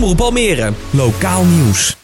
Omroep Almere. Lokaal nieuws.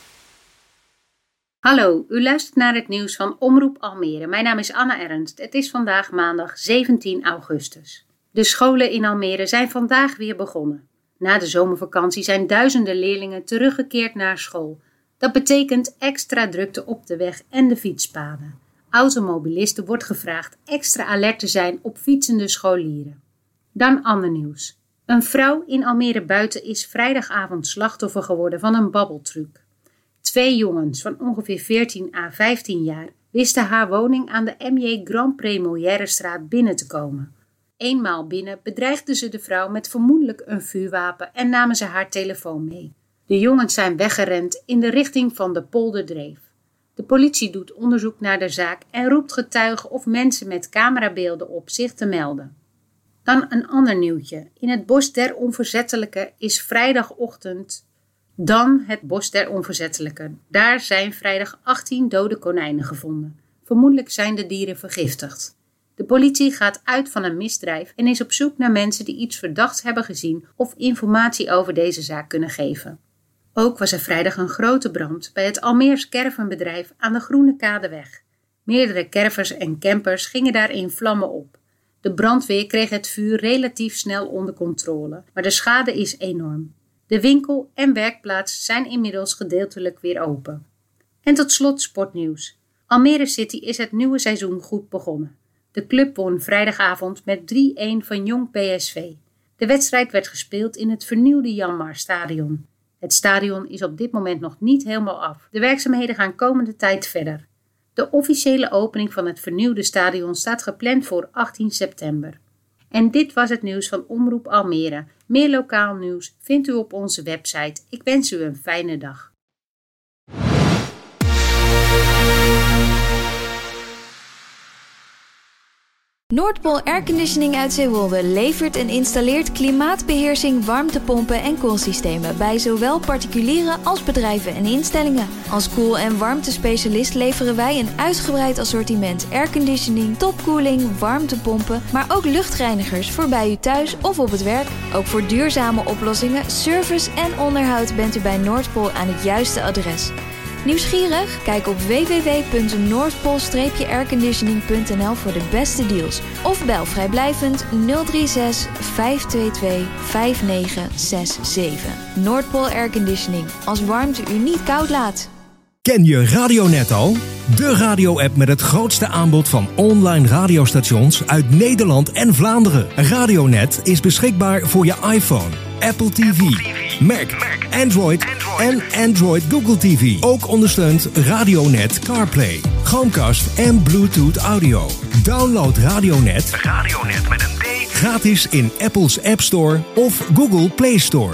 Hallo, u luistert naar het nieuws van Omroep Almere. Mijn naam is Anna Ernst. Het is vandaag maandag 17 augustus. De scholen in Almere zijn vandaag weer begonnen. Na de zomervakantie zijn duizenden leerlingen teruggekeerd naar school. Dat betekent extra drukte op de weg en de fietspaden. Automobilisten wordt gevraagd extra alert te zijn op fietsende scholieren. Dan ander nieuws. Een vrouw in Almere Buiten is vrijdagavond slachtoffer geworden van een babbeltruc. 2 jongens van ongeveer 14 à 15 jaar wisten haar woning aan de M.J. Grand Première-straat binnen te komen. Eenmaal binnen bedreigden ze de vrouw met vermoedelijk een vuurwapen en namen ze haar telefoon mee. De jongens zijn weggerend in de richting van de Polderdreef. De politie doet onderzoek naar de zaak en roept getuigen of mensen met camerabeelden op zich te melden. Dan een ander nieuwtje. In het Bos der Onverzettelijken is vrijdagochtend het Bos der Onverzettelijken. Daar zijn vrijdag 18 dode konijnen gevonden. Vermoedelijk zijn de dieren vergiftigd. De politie gaat uit van een misdrijf en is op zoek naar mensen die iets verdachts hebben gezien of informatie over deze zaak kunnen geven. Ook was er vrijdag een grote brand bij het Almeers caravanbedrijf aan de Groene Kadeweg. Meerdere caravans en campers gingen daar in vlammen op. De brandweer kreeg het vuur relatief snel onder controle, maar de schade is enorm. De winkel en werkplaats zijn inmiddels gedeeltelijk weer open. En tot slot sportnieuws. Almere City is het nieuwe seizoen goed begonnen. De club won vrijdagavond met 3-1 van Jong PSV. De wedstrijd werd gespeeld in het vernieuwde Janmar-stadion. Het stadion is op dit moment nog niet helemaal af. De werkzaamheden gaan komende tijd verder. De officiële opening van het vernieuwde stadion staat gepland voor 18 september. En dit was het nieuws van Omroep Almere. Meer lokaal nieuws vindt u op onze website. Ik wens u een fijne dag. Noordpool Airconditioning uit Zeewolde levert en installeert klimaatbeheersing, warmtepompen en koelsystemen bij zowel particulieren als bedrijven en instellingen. Als koel- en warmtespecialist leveren wij een uitgebreid assortiment airconditioning, topkoeling, warmtepompen, maar ook luchtreinigers voor bij u thuis of op het werk. Ook voor duurzame oplossingen, service en onderhoud bent u bij Noordpool aan het juiste adres. Nieuwsgierig? Kijk op www.noordpool-airconditioning.nl voor de beste deals. Of bel vrijblijvend 036 522 5967. Noordpool Airconditioning. Als warmte u niet koud laat. Ken je Radionet al? De radio-app met het grootste aanbod van online radiostations uit Nederland en Vlaanderen. Radionet is beschikbaar voor je iPhone, Apple TV, Mac, Android en Android Google TV. Ook ondersteunt Radionet CarPlay, Chromecast en Bluetooth Audio. Download Radionet met een D gratis in Apple's App Store of Google Play Store.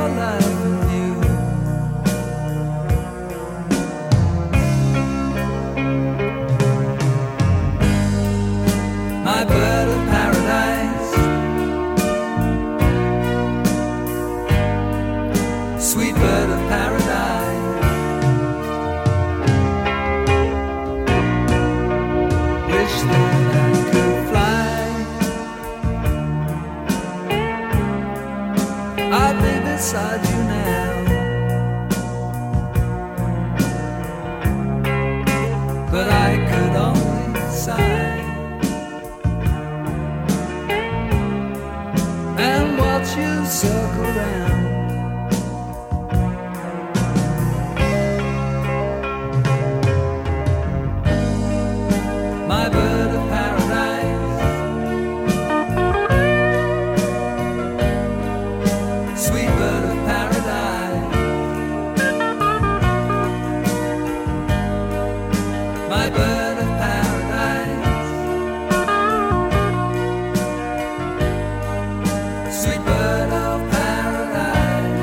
more life in you. My bird of paradise, sweet bird of paradise, wish that I could fly. I'll be beside you now, but I could only sigh and watch you circle round. My bird of paradise, sweet bird of paradise, my bird of paradise, sweet bird of paradise,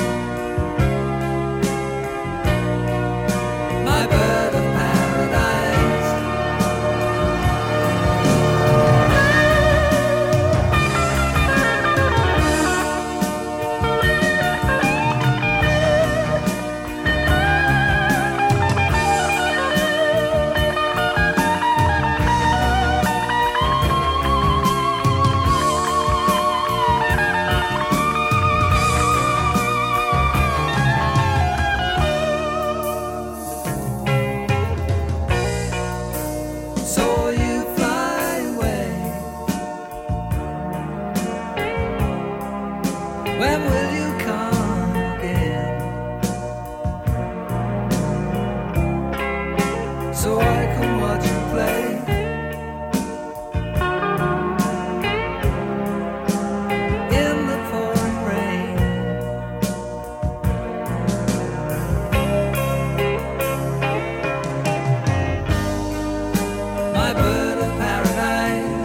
my bird of paradise. Saw you fly away. When will you come again? So I can watch you play. In the pouring rain. My bird of paradise,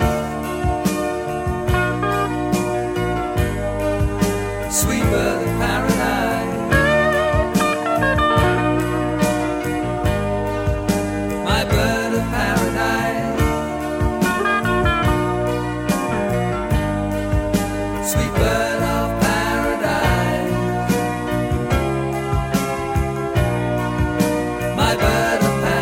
sweet bird of paradise, my bird of paradise, sweet bird of paradise, my bird of paradise.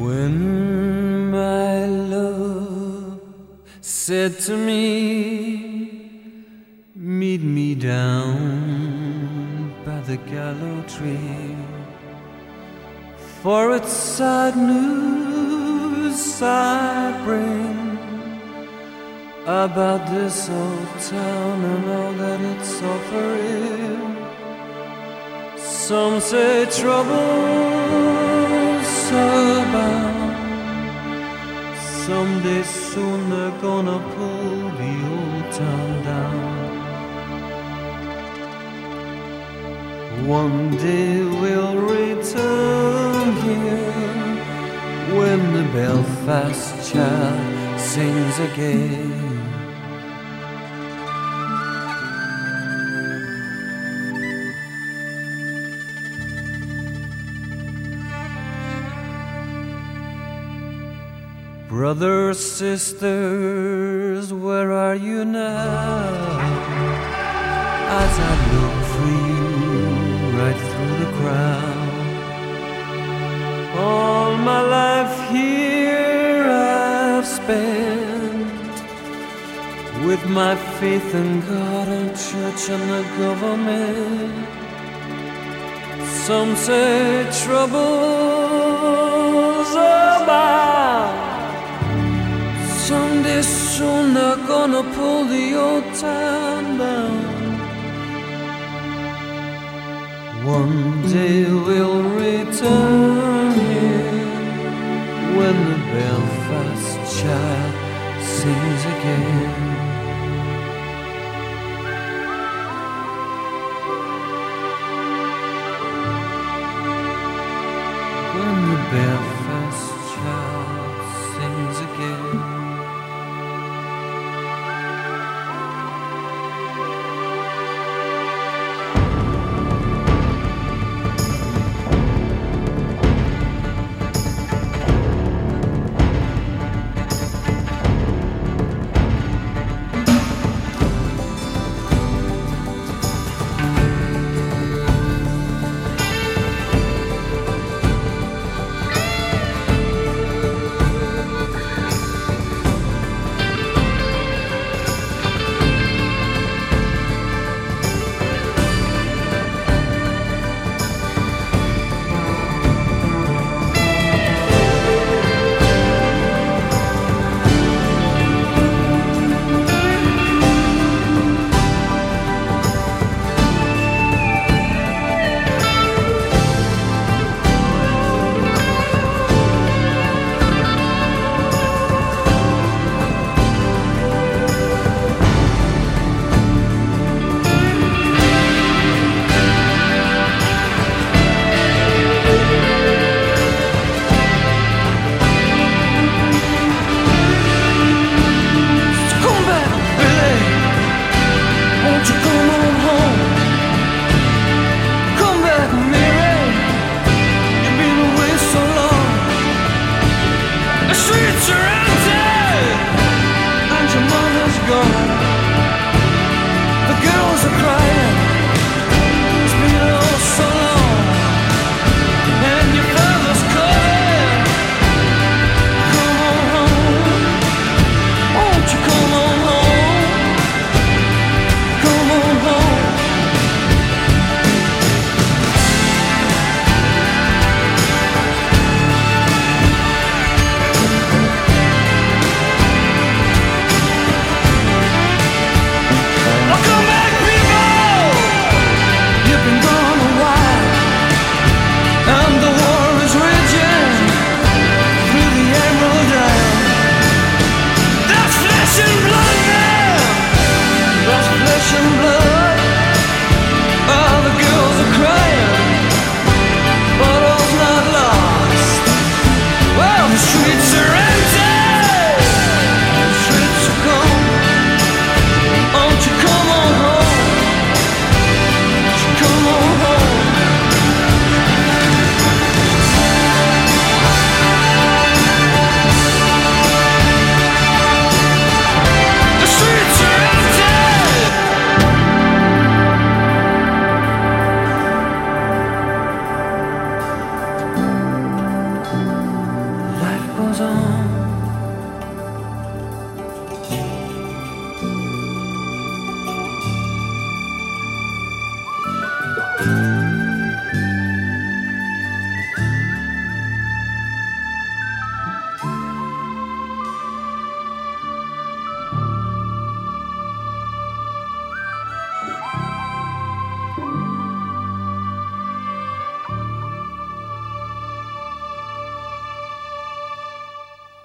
When my love said to me, meet me down by the gallows tree, for it's sad news I bring about this old town and all that it's offering. Some say trouble's abound. Someday soon they're gonna pull the old town down. One day we'll return here when the Belfast child sings again. Brothers, sisters, where are you now? As I look for you right through the crowd. All my life here I've spent with my faith in God and church and the government. Some say trouble's abound. Someday soon they're gonna pull the old town down. One day we'll return here when the Belfast child sings again. When the Belfast child sings again.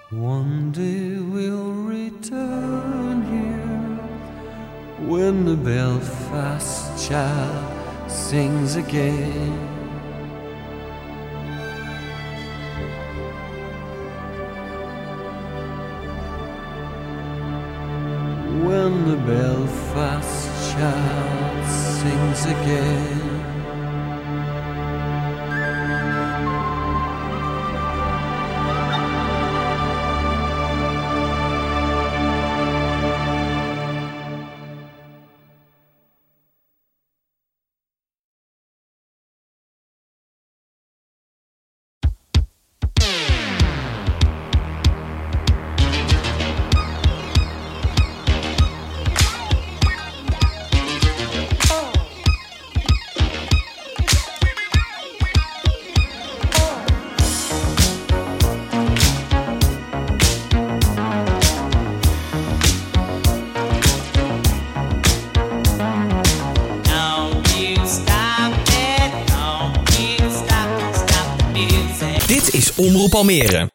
One day we'll return here when the Belfast child sings again. When the Belfast child sings again. Dit is Omroep Almere.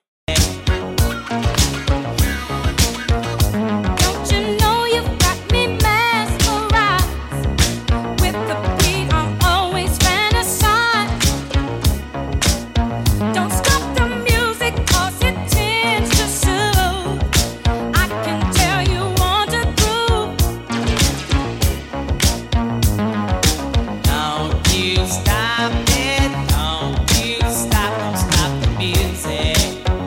Stop it, don't you stop the music.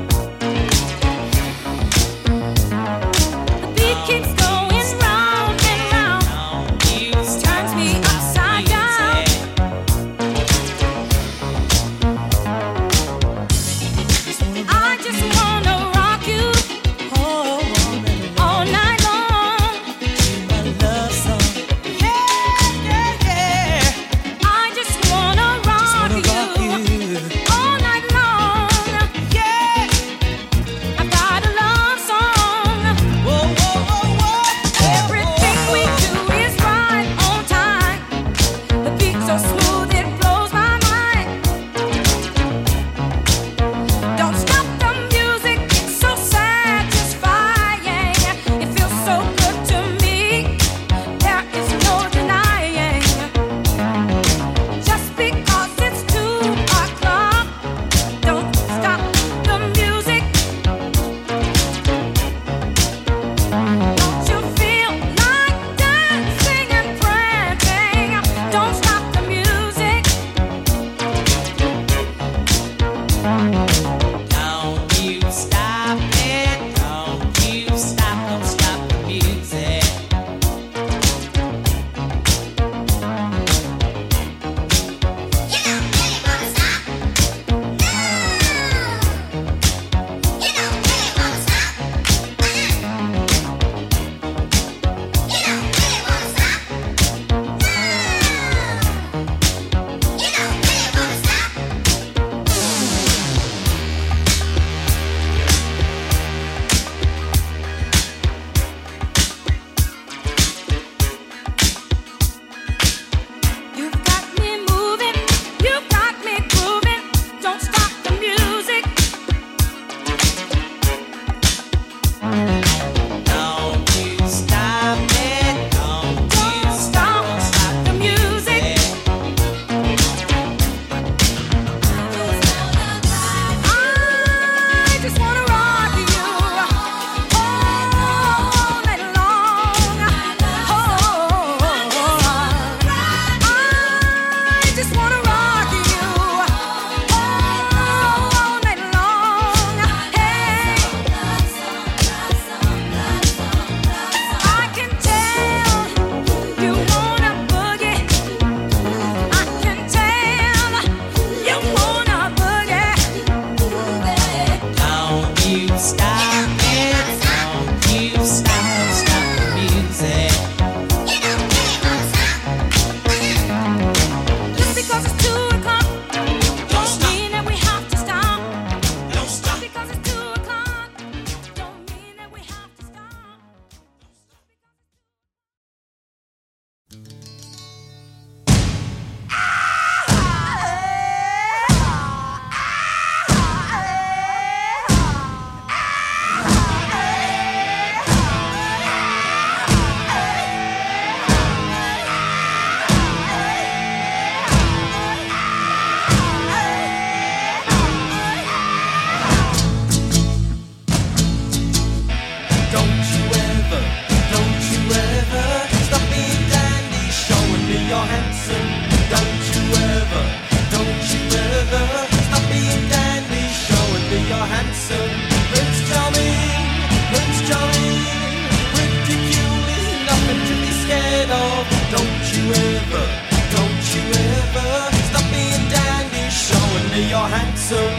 you're handsome.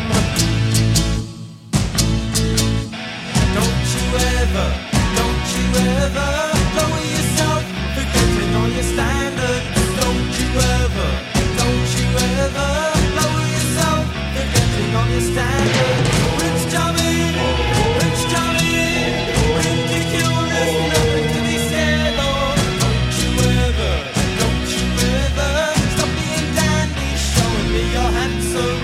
Don't you ever lower yourself, forgetting all your standards. Don't you ever lower yourself, forgetting all your standards. Prince Charming, ridiculous, nothing to be scared of. Don't you ever stop being dandy, showing me you're handsome.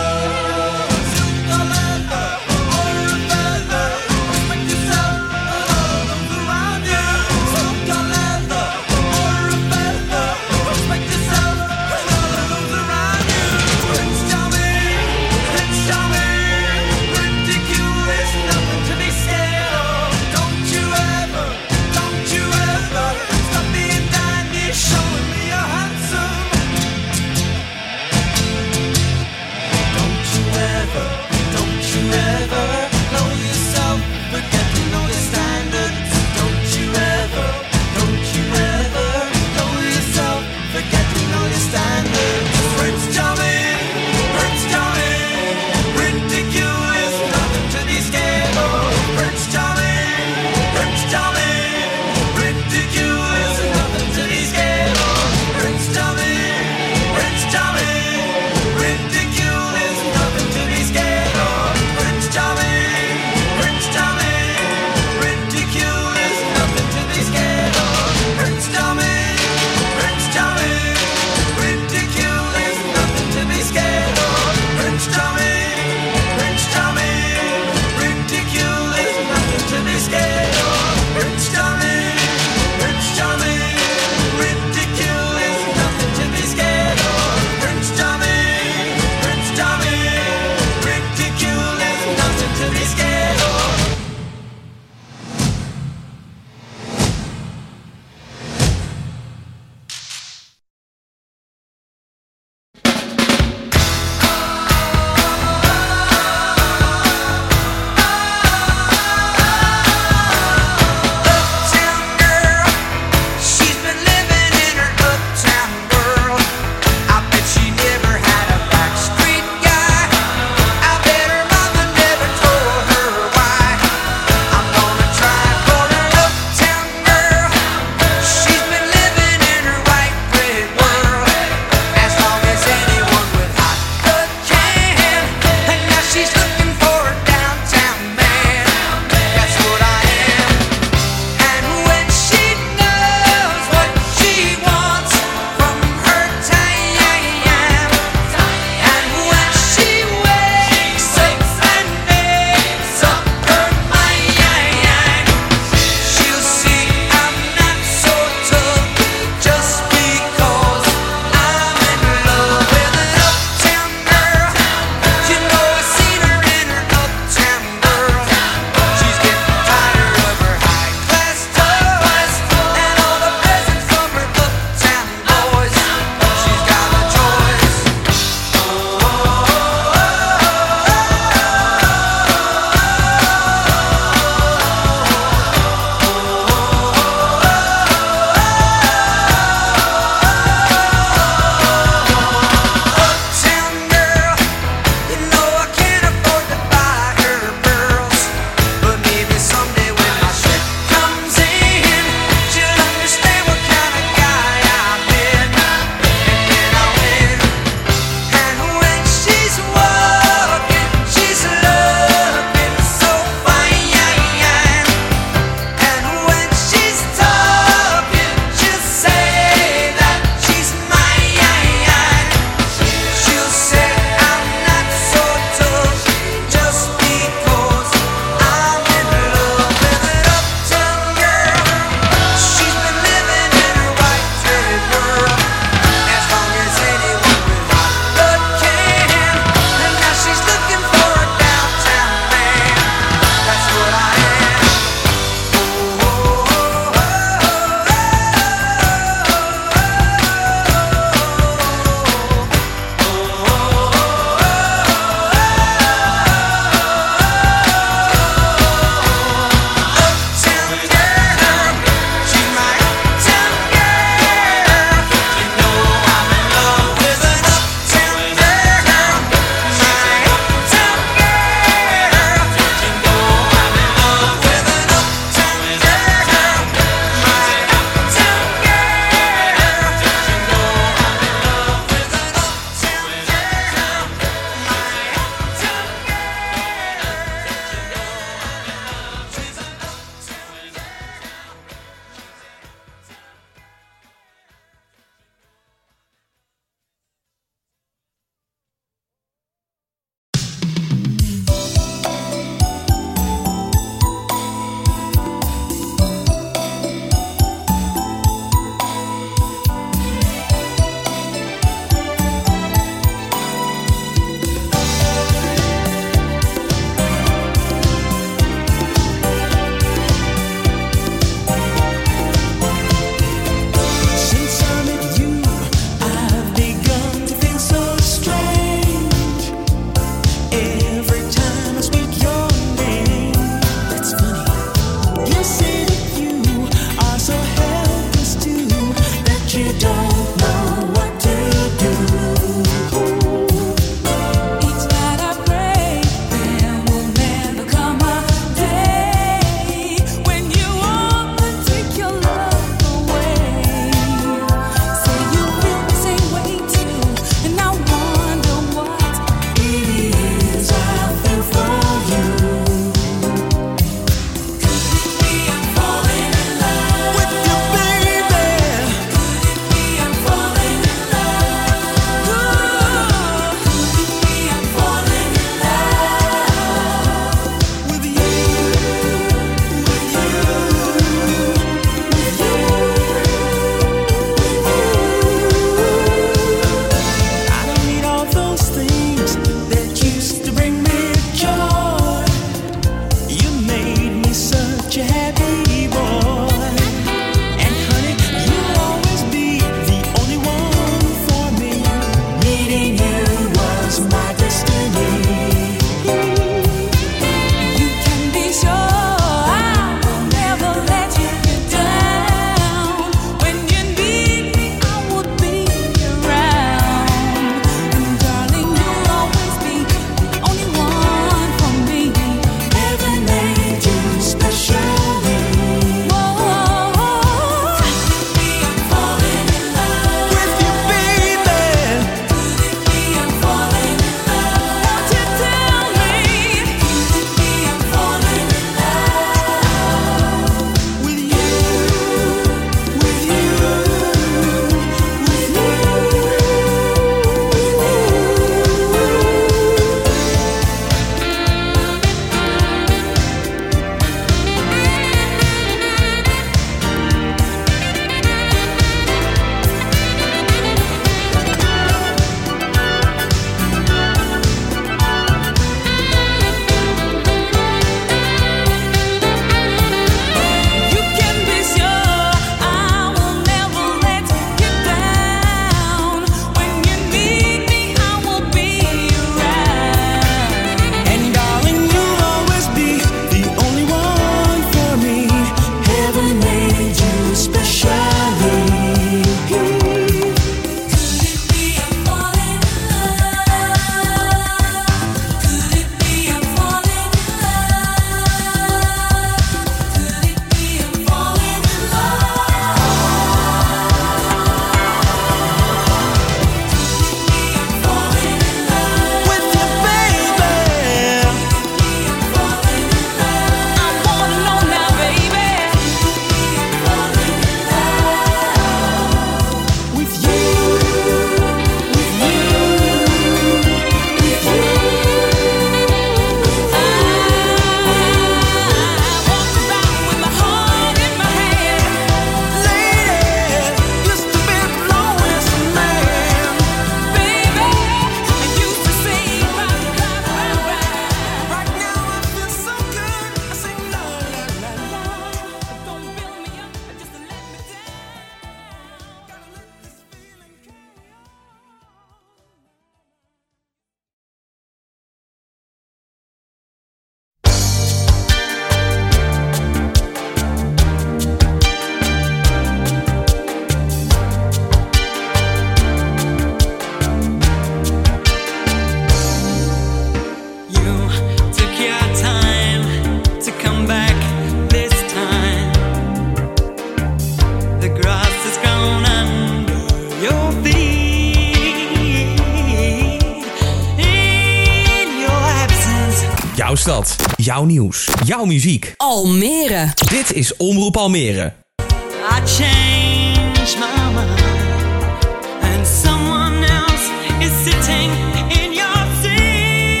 Jouw stad, jouw nieuws, jouw muziek. Almere. Dit is Omroep Almere. I changed my mind and someone else is sitting in your seat.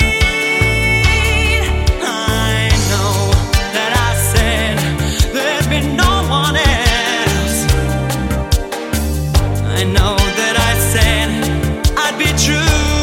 I know that I said there'd be no one else. I know that I said I'd be true.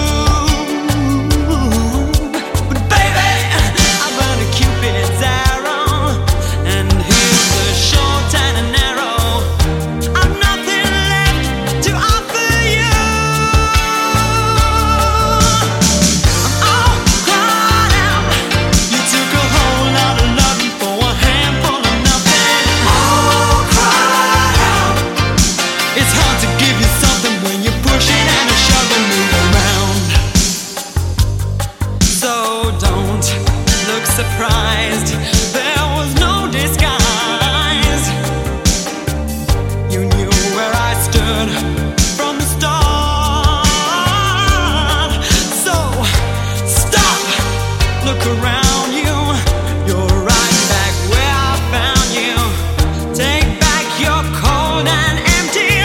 Surprised, there was no disguise. You knew where I stood from the start. So stop, look around you. You're right back where I found you. Take back your cold and empty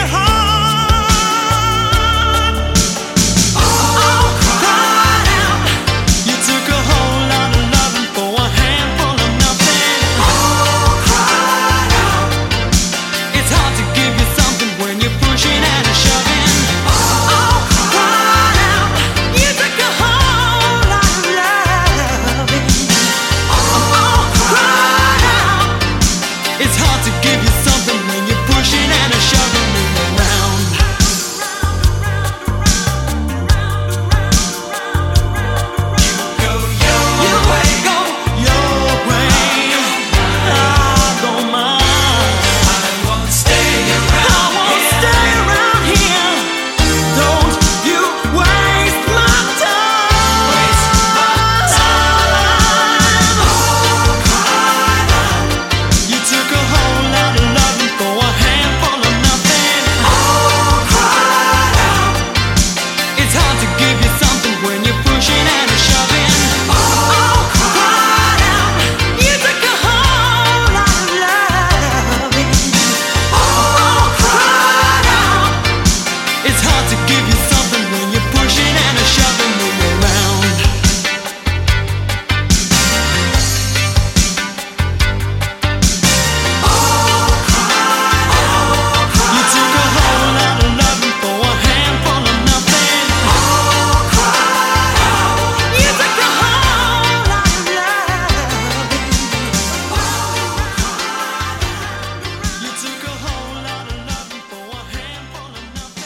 heart. Oh, cry out. You took a whole lot of love for a handful of nothing. Oh, cry out. It's hard to give you something when you're pushing and shoving. Oh, cry out. You took a whole lot of loving. Oh, cry out. It's hard to give you something when you're pushing and shoving me around. Go your way, go your way. I don't mind. I won't stay around. I won't stay around here. Don't you waste my time. Waste my time. Oh, cry out. You took a whole lot of loving for a handful of nothing. Oh, cry out. It's hard to give you something when you're pushing and shoving. Oh, cry out. You took a whole lot of loving. Oh, cry out. It's hard to give you something when you're pushing and shoving me around. You took a whole lot of loving for a handful of nothing. Oh, cry out. You took a whole lot of loving. You took a whole lot of loving for a handful of nothing.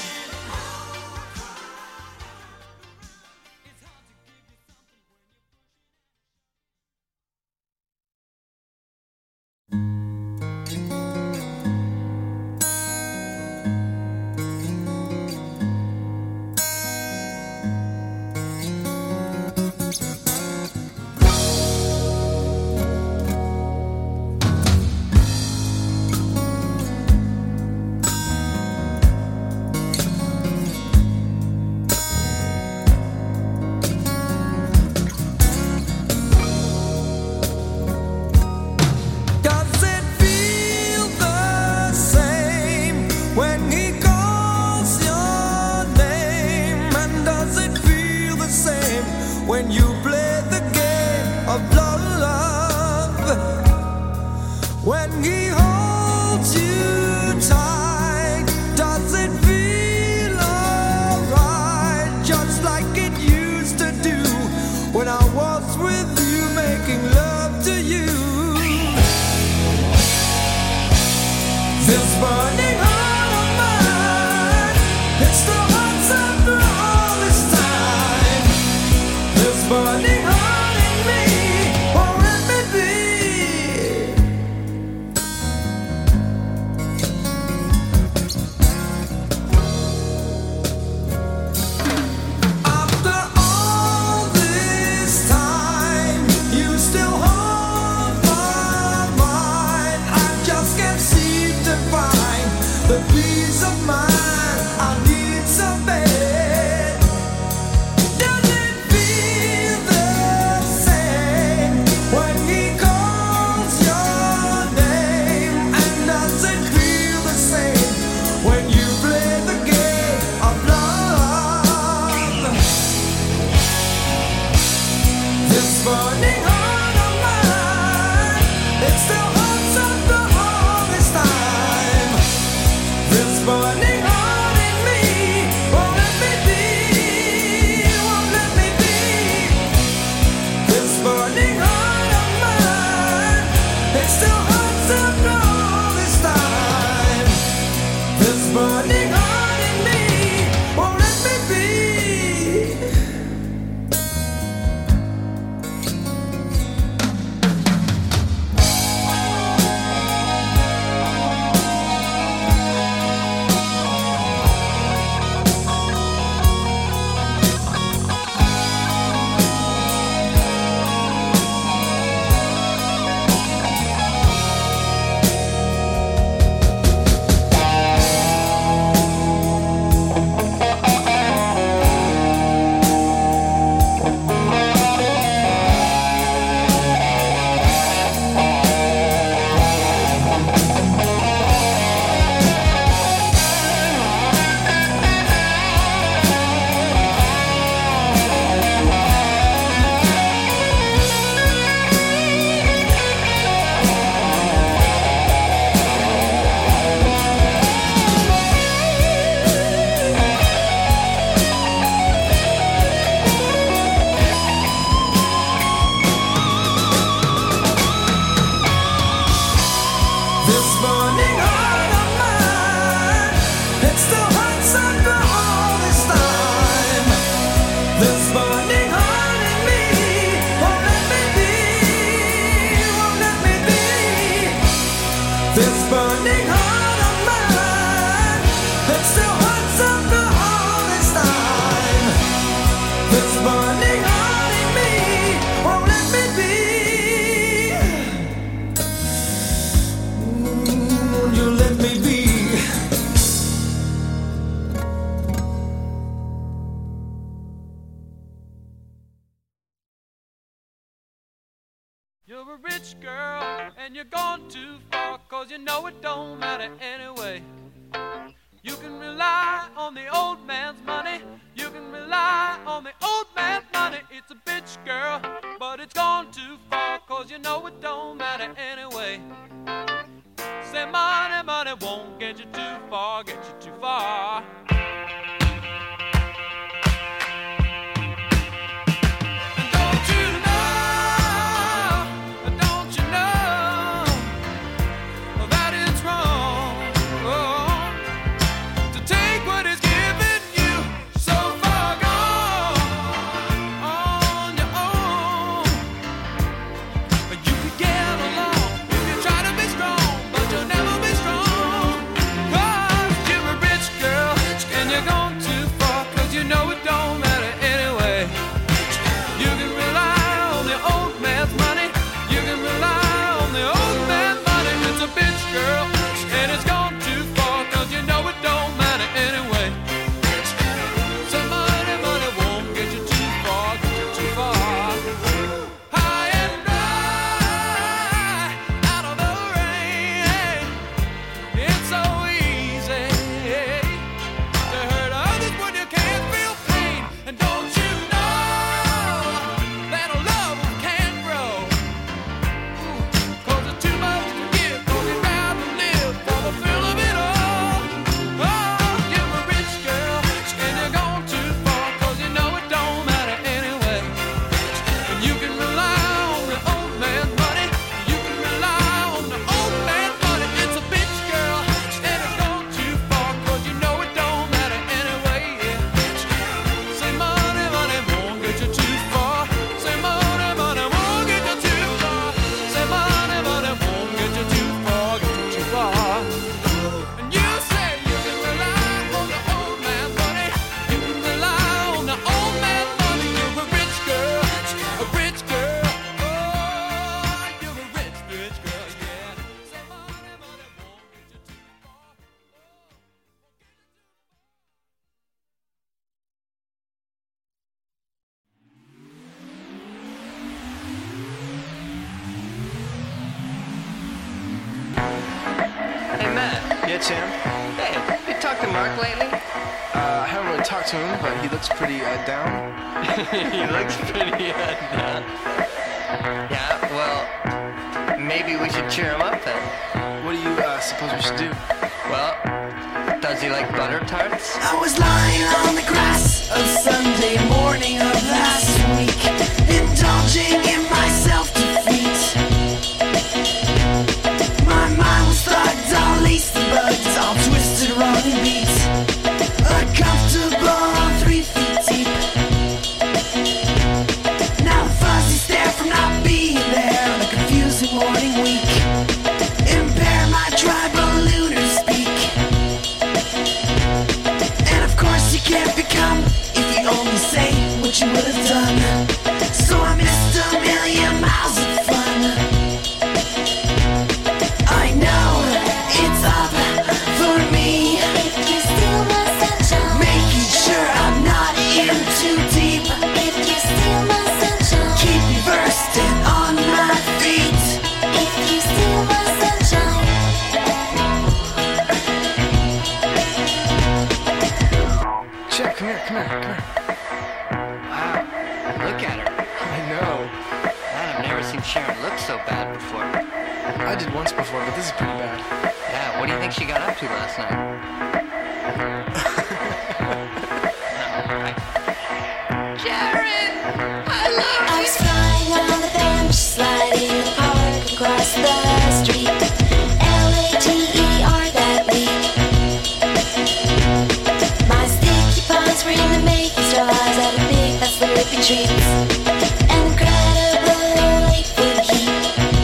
Does it feel the same when he calls your name? And does it feel the same when you play the game of love? When he holds you tight, does it feel alright? Just like it used to do when I was with you, making love to you. This burning heart of mine, it still hurts after all this time. This burning heart in me, won't let me be. After all this time, you still hold my mind. I just can't seem to find This burning heart of mine, it still hurts after all this time. This burning heart in me won't let me be, won't let me be. This burning heart of mine, it still hurts after all this time. This burning heart in me won't let me be. This burning heart of mine, it still hurts after all this time. This burning heart in me won't let me be, won't let me be. This burning heart of mine, it still hurts after all this time. This burning heart in me won't let me be. Won't you let me be? You're a rich girl and you're gone too far, 'cause you know it don't matter anyway. You can rely on the old man's money, you can rely on the old man's money. It's a bitch girl, but it's gone too far, 'cause you know it don't matter anyway. Say money, money won't get you too far, get you too far. Don't you know that it's wrong to take what is given you so far gone on your own. But you can get along if you try to be strong, but you'll never be strong, 'cause you're a rich girl and you're gone too far, 'cause you know it don't matter anyway. You can rely on the old man's money, you can rely on the old man's money. It's a bitch girl and it's gone too far, 'cause you know it don't matter anyway. So money, money won't get you too far, get you too far. High and dry, out of the rain, it's so easy to hurt others when you can't feel pain. And don't you know that a love can't grow? 'Cause it's too much to give, 'cause you'd rather live for the thrill of it all. Oh, you're a rich girl and you're gone too far, 'cause you know it don't matter anyway. And you can rely on the old man's money, you can rely on the old man's money. It's a bitch girl and it's gone too far, 'cause you know it don't matter anyway. Yeah. Say money, money won't get you too far. Say money, money won't get you too far. Say money, money won't get you too far, get you too far. And you say you can rely on the old man's money, you can rely on the old man's money. You're a rich girl, a rich girl. Oh, you're a rich, rich girl, yeah. Say money, money won't get you too far. Hey, Matt. Yeah, Tim. Hey, you talked to Mark lately? I haven't really talked to him, but he looks pretty down. He looks pretty down. Yeah, well, maybe we should cheer him up then. What do you suppose we should do? Well, does he like butter tarts? I was lying on the grass of Sunday morning of last week, indulging in my self-defeat. My mind was thugged, all laced and bugged, all twisted, wrong and beat. Uncomfortable, 3 feet deep. Now the fuzzy stare from not being there on a confusing morning week impair my tribal lunar speak. And of course you can't become if you only say what you would have done. So I missed a million miles of fun. I know it's up for me. If you steal my sunshine, making sure I'm not in too deep. If you steal my sunshine, keep me versed and on my feet. If you steal my sunshine. Jack, come here. Wow, look at her. I know. Man, I've never seen Sharon look so bad before. I did once before, but this is pretty bad. Yeah, what do you think she got up to last night? Sharon! I love I was flying on the bench, sliding the park across the street. Later that week. My sticky paws were in the making straws at a big fat slurpy treats. Incredible Lakewood heat.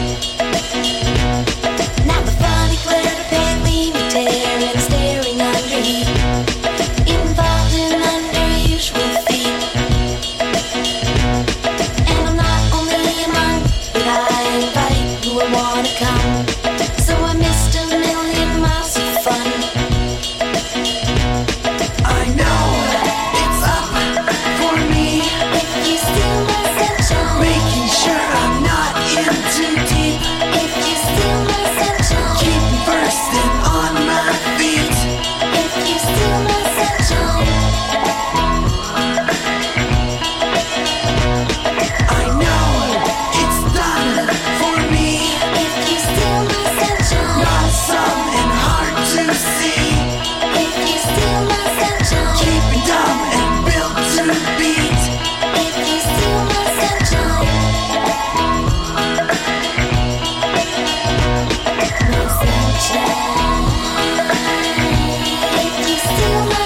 Now the funny glare to peg me tear and staring under heat. Involved in unusual feet. And I'm not only a monk, but I invite who I wanna come. So I missed a million miles of fun. I know it's up for me. If you steal my sunshine, Making sure I'm not in too deep. if you steal my sunshine, Keep me versed and on my feet. if you steal my sunshine, I know it's done for me. if you steal my sunshine, Not some and hard to see. if you steal my sunshine, Keep me dumb and built to beat. if you steal my sunshine, my sunshine, if you steal my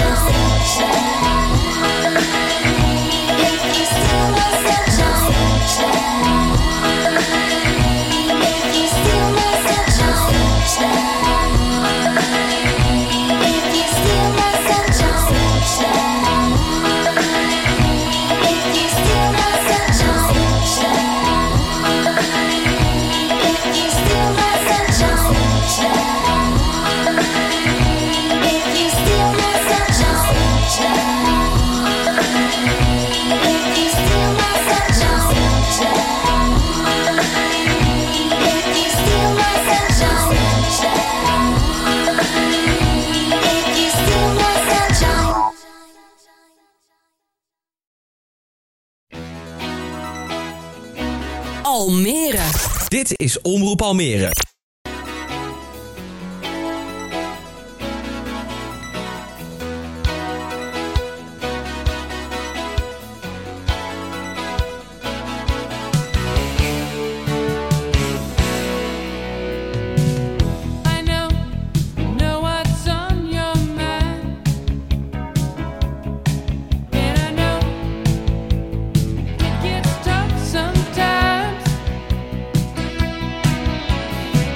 sunshine, if you steal my sunshine, if you steal my sunshine, if you steal my sunshine, if you steal my sunshine, if you steal my sunshine, if you steal my sunshine, if you steal my sunshine, if you steal my sunshine, if you steal my sunshine. Almere. Dit is Omroep Almere. I know what's on your mind, and I know it gets tough sometimes.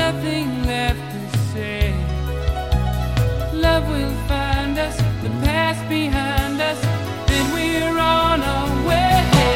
nothing left to say. Love will find us, the past behind us, then we're on our way.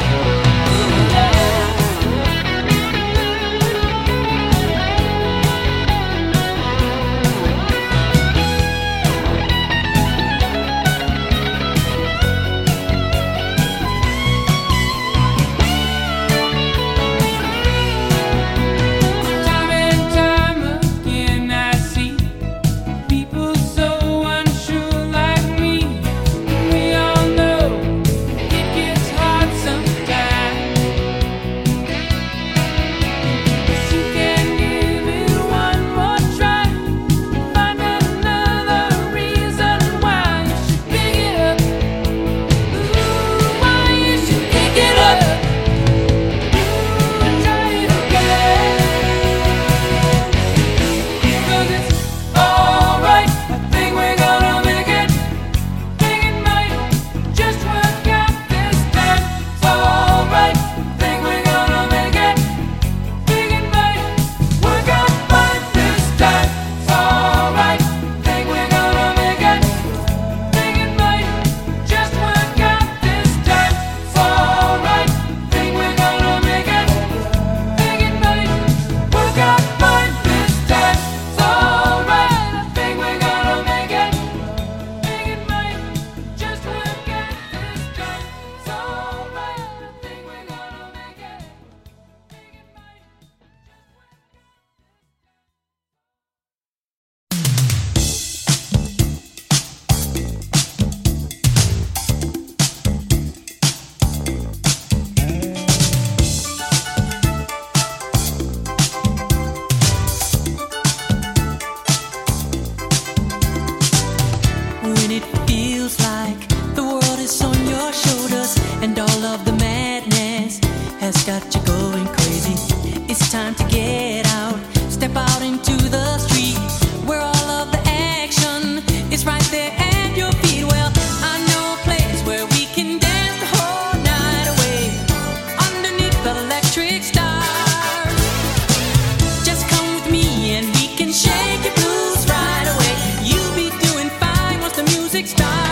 Time and time again I see people so unsure like me. We all know it gets hard sometimes. But you can give it one more try. Find another reason why you should pick it up. Ooh, why you should pick it up. Ooh, try it again. 'Cause it's alright, I think we're gonna make it. Think it might just work out this time. It's alright, I think we're gonna make it. Think it might work out fine this time. It's alright, I think we're gonna make it. Think it might just work out this time. It's alright, I think we're gonna make it. Think it might work out fine this time. It's alright, I think we're gonna make it. Think it might just work out this time. It's alright, I think we're gonna make it. Think it might When it feels like the world is on your shoulders and all of the madness has got you going crazy, it's time to get out, step out into the street where all of the action is right there at your feet. Well, I know a place where we can dance the whole night away underneath the electric stars. Just come with me and we can shake your blues right away. You'll be doing fine once the music starts.